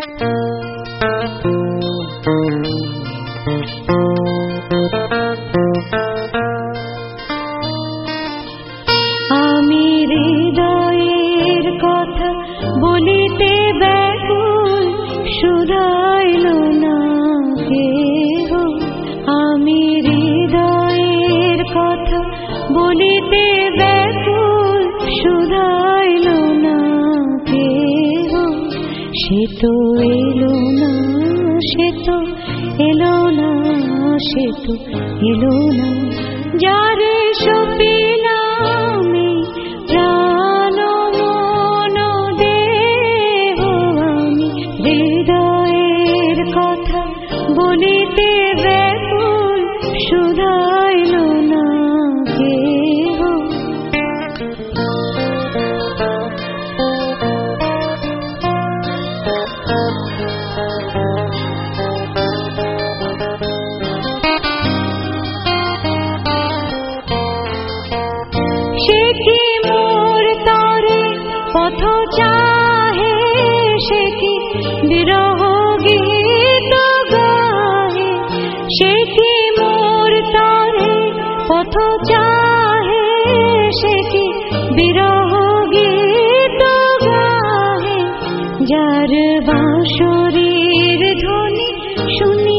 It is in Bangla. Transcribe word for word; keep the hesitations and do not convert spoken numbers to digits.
আমি হৃদয়ের কথা বলিতে ব্যাকুল, শুধাইল না কেহ। আমি হৃদয়ের কথা বলিতে ব্যাকুল, শুধাইল না কেহ। সে তো এলো না, সে তো এলো না, সে তো এলো না, যারে সপিলাম প্রাণ মন দেহ। আমি হৃদয়ের কথা বলিতে ব্যাকুল, শুধাইল না কেহ। সে কি মোর তরে পথ চাহে, সে কি বিরহ গীত গাহে। সে কি মোর তরে পথ চাহে, সে কি বিরহ গীত গাহে। যার বাঁশরীর ধ্বনি শুনি